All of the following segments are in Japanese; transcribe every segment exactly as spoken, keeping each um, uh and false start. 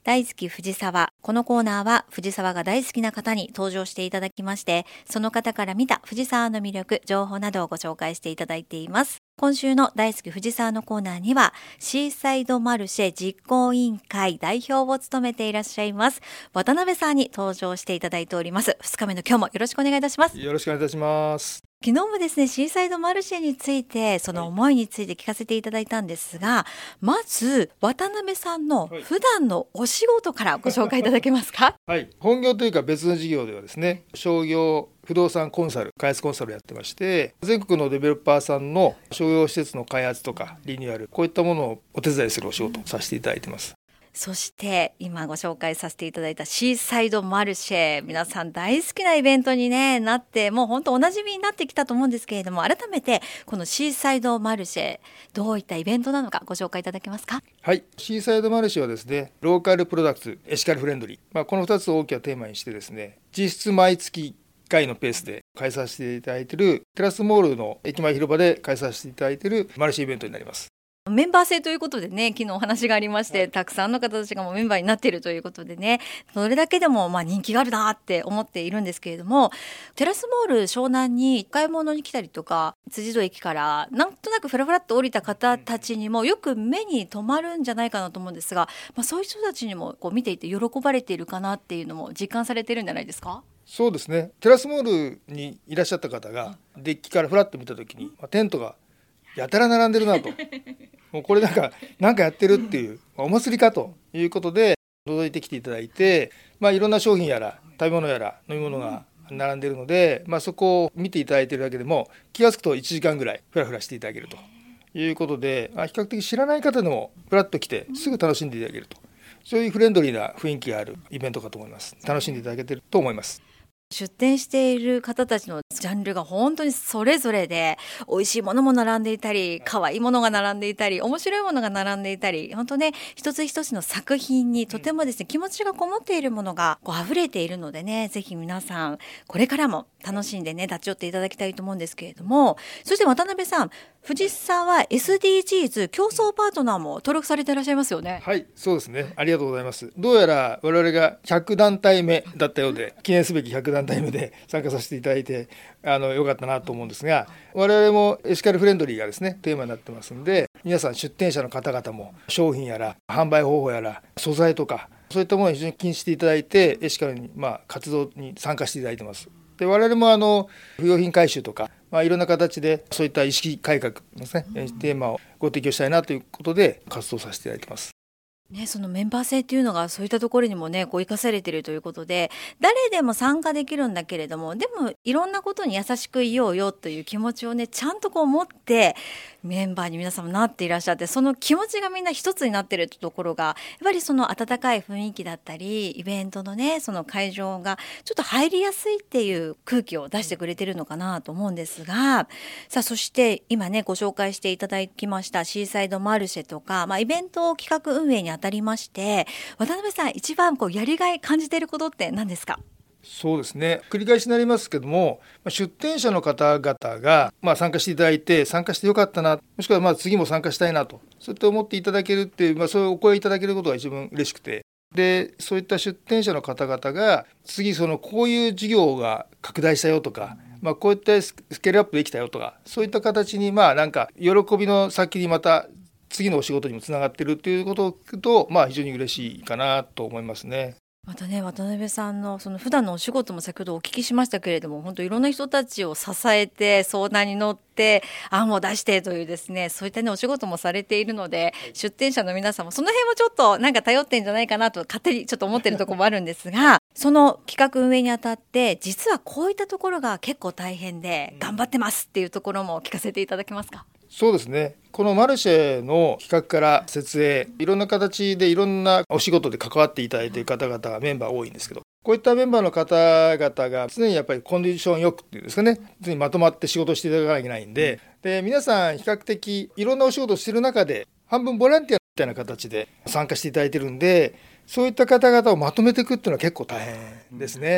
大好き藤沢。このコーナーは藤沢が大好きな方に登場していただきまして、その方から見た藤沢の魅力、情報などをご紹介していただいています。今週の大好き藤沢のコーナーには、シーサイドマルシェ実行委員会代表を務めていらっしゃいます渡辺さんに登場していただいております。ふつかめの今日もよろしくお願いいたします。 よろしくお願いいたします。 昨日もですね、シーサイドマルシェについてその思いについて聞かせていただいたんですが、はい、まず渡辺さんの普段のお仕事からご紹介いただけますか？ はい、本業というか別の事業ではですね、商業不動産コンサル、開発コンサルやってまして、全国のデベロッパーさんの商業施設の開発とかリニューアル、こういったものをお手伝いするお仕事をさせていただいてます。 そして今ご紹介させていただいたシーサイドマルシェ、皆さん大好きなイベントに、ね、なってもう本当おなじみになってきたと思うんですけれども、改めてこのシーサイドマルシェ、どういったイベントなのかご紹介いただけますか？ はい、シーサイドマルシェはですね、ローカルプロダクツ、エシカルフレンドリー、まあ、このふたつを大きなテーマにしてですね、実質毎月いっかいのペースで開催させていただいているテラスモールの駅前広場で開催させていただいているマルシェイベントになります。 メンバー制ということでね、昨日お話がありまして、たくさんの方たちがもうメンバーになっているということでね、それだけでもまあ人気があるなって思っているんですけれども、テラスモール湘南に買い物に来たりとか、辻堂駅からなんとなくフラフラっと降りた方たちにもよく目に留まるんじゃないかなと思うんですが、まあ、そういう人たちにもこう見ていて喜ばれているかなっていうのも実感されているんじゃないですか？ そうですね、テラスモールにいらっしゃった方がデッキからフラッと見た時に、まあ、テントがやたら並んでるなともうこれなんかなんかやってるっていうお祭りかということで覗いてきていただいて、まあ、いろんな商品やら食べ物やら飲み物が並んでいるので、まあ、そこを見ていただいているだけでも気がつくといちじかんぐらいフラフラしていただけるということで、まあ、比較的知らない方でもフラッと来てすぐ楽しんでいただけると、そういうフレンドリーな雰囲気があるイベントかと思います。楽しんでいただけていると思います。 出店している方たちのジャンルが本当にそれぞれで、美味しいものも並んでいたり、可愛いものが並んでいたり、面白いものが並んでいたり、本当ね、一つ一つの作品にとてもですね、気持ちがこもっているものがこう溢れているのでね、ぜひ皆さんこれからも楽しんでね、立ち寄っていただきたいと思うんですけれども、そして渡辺さん、藤沢 エスディージーズ 競争パートナーも登録されていらっしゃいますよね。 はい、そうですね、ありがとうございます。どうやら我々がひゃくだんたいめだったようで、記念すべきひゃくだんたいめで参加させていただいて、あのよかったなと思うんですが、我々もエシカルフレンドリーがですねテーマになってますんで、皆さん出店者の方々も商品やら販売方法やら素材とかそういったものを非常に気にしていただいて、エシカルにまあ活動に参加していただいてます。で我々もあの不用品回収とか、まあ、いろんな形でそういった意識改革ですね、テーマをご提供したいなということで活動させていただいてます。 ね、そのメンバー制っていうのがそういったところにもねこう生かされているということで、誰でも参加できるんだけれども、でもいろんなことに優しくいようよという気持ちをねちゃんとこう持ってメンバーに皆さんもなっていらっしゃって、その気持ちがみんな一つになっているところがやっぱりその温かい雰囲気だったり、イベントのねその会場がちょっと入りやすいっていう空気を出してくれてるのかなと思うんですが、さあそして今ねご紹介していただきましたシーサイドマルシェとか、まあ、イベント企画運営に当たりまして、渡辺さん一番こうやりがい感じていることって何ですか？ そうですね、繰り返しになりますけども、出店者の方々がまあ参加していただいて、参加してよかったな、もしくはまあ次も参加したいなと、そうやって思っていただけるっていう、まあ、そういうお声いただけることが一番嬉しくて、でそういった出店者の方々が次そのこういう事業が拡大したよとか、まあ、こういったスケールアップできたよとか、そういった形にまあなんか喜びの先にまた次のお仕事にもつながっているということを聞くと、まあ、非常に嬉しいかなと思いますね。 またね、渡辺さんのその普段のお仕事も先ほどお聞きしましたけれども、本当いろんな人たちを支えて相談に乗って案を出してというですね、そういったねお仕事もされているので、出店者の皆さんもその辺もちょっとなんか頼ってんじゃないかなと勝手にちょっと思ってるところもあるんですがその企画運営にあたって実はこういったところが結構大変で頑張ってますっていうところも聞かせていただけますか？ そうですね、このマルシェの企画から設営、いろんな形でいろんなお仕事で関わっていただいている方々がメンバー多いんですけど、こういったメンバーの方々が常にやっぱりコンディションよくっていうんですかね、常にまとまって仕事していただかなきゃいけないんで、で皆さん比較的いろんなお仕事をしている中で半分ボランティアみたいな形で参加していただいてるんで、そういった方々をまとめていくっていうのは結構大変ですね。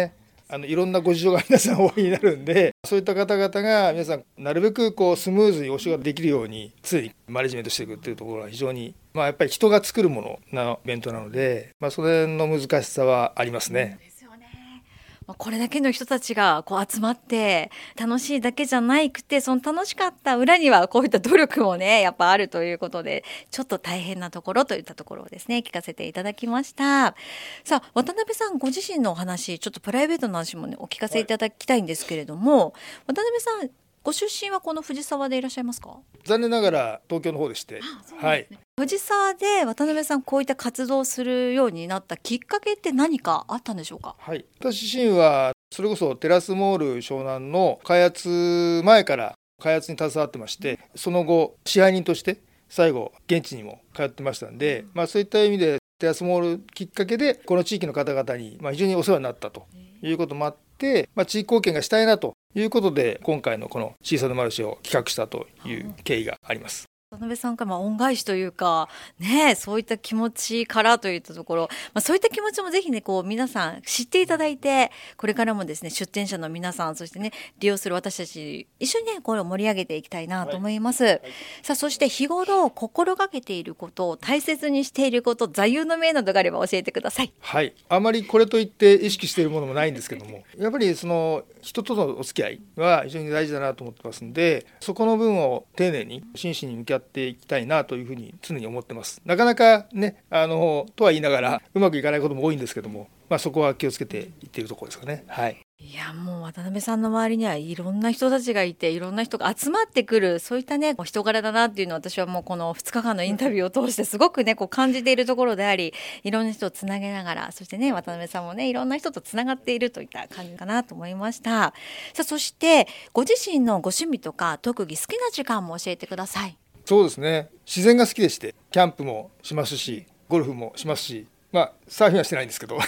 あのいろんなご事情が皆さんおありになるんで、そういった方々が皆さんなるべくこうスムーズにお仕事ができるように常にマネジメントしていくっていうところは非常に、まあ、やっぱり人が作るものなイベントなので、まあ、それの難しさはありますね。 これだけの人たちがこう集まって楽しいだけじゃなくて、その楽しかった裏にはこういった努力もねやっぱあるということで、ちょっと大変なところといったところをですね聞かせていただきました。さあ渡辺さんご自身のお話、ちょっとプライベートの話もねお聞かせいただきたいんですけれども、はい、渡辺さんご出身はこの藤沢でいらっしゃいますか？ 残念ながら東京の方でして、はい、 藤沢で渡辺さんこういった活動をするようになったきっかけって何かあったんでしょうか？ はい、私自身はそれこそテラスモール湘南の開発前から開発に携わってまして、その後支配人として最後現地にも通ってましたんで、まあ、そういった意味でテラスモールきっかけでこの地域の方々にまあ非常にお世話になったということもあって、まあ、地域貢献がしたいなということで今回のこのシーサイドマルシェを企画したという経緯があります。 渡辺さんからまあ恩返しというか、ね、そういった気持ちからといったところ、まあ、そういった気持ちもぜひねこう皆さん知っていただいて、これからもですね出店者の皆さん、そしてね利用する私たち一緒にねこれを盛り上げていきたいなと思います、はいはい、さあそして日頃心がけていること、大切にしていること、座右の銘などがあれば教えてください。 はい、あまりこれといって意識しているものもないんですけども、やっぱりその人とのお付き合いは非常に大事だなと思ってますんで、そこの分を丁寧に真摯に向き合っていきたいなというふうに常に思ってます。なかなかねあのとは言いながらうまくいかないことも多いんですけども、まあ、そこは気をつけていっているところですかね。はい、 いやもう渡辺さんの周りにはいろんな人たちがいて、いろんな人が集まってくる、そういったね人柄だなっていうのを私はもうこのふつかかんのインタビューを通してすごくねこう感じているところであり、いろんな人をつなげながら、そしてね渡辺さんもねいろんな人とつながっているといった感じかなと思いました。さあそしてご自身のご趣味とか特技、好きな時間も教えてください。 そうですね、自然が好きでしてキャンプもしますしゴルフもしますし、まあサーフィンはしてないんですけど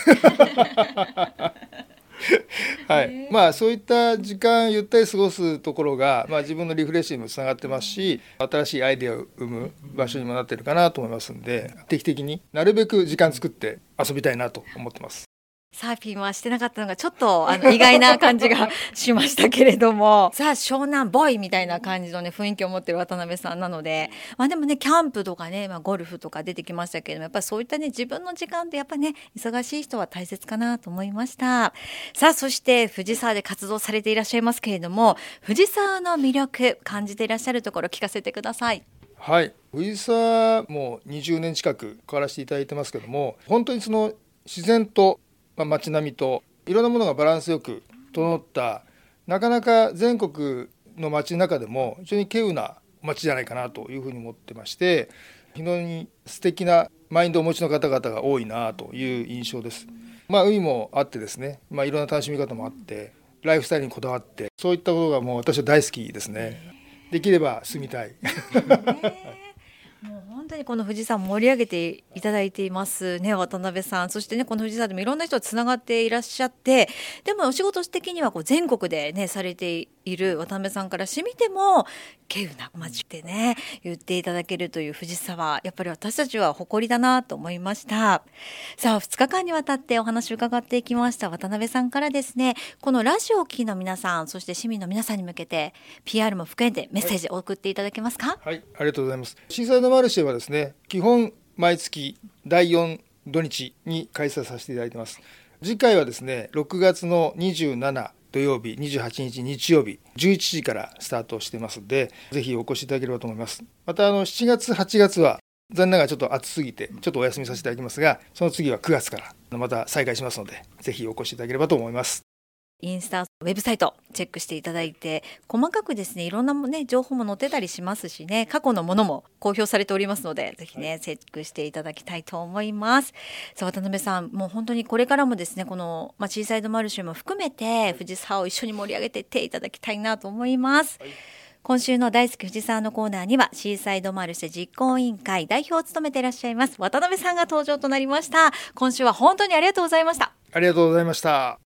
はい、まあそういった時間ゆったり過ごすところが、まあ、自分のリフレッシュにもつながってますし、新しいアイデアを生む場所にもなっているかなと思いますので、定期的になるべく時間作って遊びたいなと思ってます。 サーフィンはしてなかったのがちょっとあの意外な感じがしましたけれどもさあ湘南ボーイみたいな感じのね雰囲気を持ってる渡辺さんなので、まあ、でもねキャンプとかね、まあ、ゴルフとか出てきましたけれども、やっぱりそういったね自分の時間ってやっぱね忙しい人は大切かなと思いました。さあそして藤沢で活動されていらっしゃいますけれども、藤沢の魅力感じていらっしゃるところ聞かせてください。 はい、藤沢もにじゅうねん近く関わらせていただいてますけども、本当にその自然とまあ、街並みといろんなものがバランスよく整った、なかなか全国の街の中でも非常に稀有な街じゃないかなというふうに思ってまして、非常に素敵なマインドをお持ちの方々が多いなという印象です。まあ、海もあってですね、まあ、いろんな楽しみ方もあって、ライフスタイルにこだわって、そういったことがもう私は大好きですね。できれば住みたいもう本当にこの藤沢盛り上げていただいていますね、渡辺さん。そしてねこの藤沢でもいろんな人がつながっていらっしゃって、でもお仕事的にはこう全国でねされている渡辺さんからしてみても稀有な街ってね言っていただけるという藤沢、やっぱり私たちは誇りだなと思いました。さあふつかかんにわたってお話を伺っていきました渡辺さんからですね、このラジオを聴きの皆さん、そして市民の皆さんに向けて ピーアール も含めてメッセージを送っていただけますか？ はい、はい、ありがとうございます。シーサイドマルシェはですね、基本毎月だいよん土日に開催させていただいています。次回はですねろくがつのにじゅうしち土曜日、にじゅうはちにち日曜日じゅういちじからスタートしていますので、ぜひお越しいただければと思います。またあのしちがつはちがつは残念ながらちょっと暑すぎてちょっとお休みさせていただきますが、その次はくがつからまた再開しますので、ぜひお越しいただければと思います。 インスタ、ウェブサイトチェックしていただいて、細かくですねいろんな、ね、情報も載ってたりしますしね、過去のものも公表されておりますので、ぜひねチェックしていただきたいと思います。さあ渡辺さん、もう本当にこれからもですねこの、まあ、シーサイドマルシェも含めて藤沢を一緒に盛り上げていっていただきたいなと思います、はい。今週の大好き藤沢のコーナーにはシーサイドマルシェ実行委員会代表を務めていらっしゃいます渡辺さんが登場となりました。今週は本当にありがとうございました。 ありがとうございました。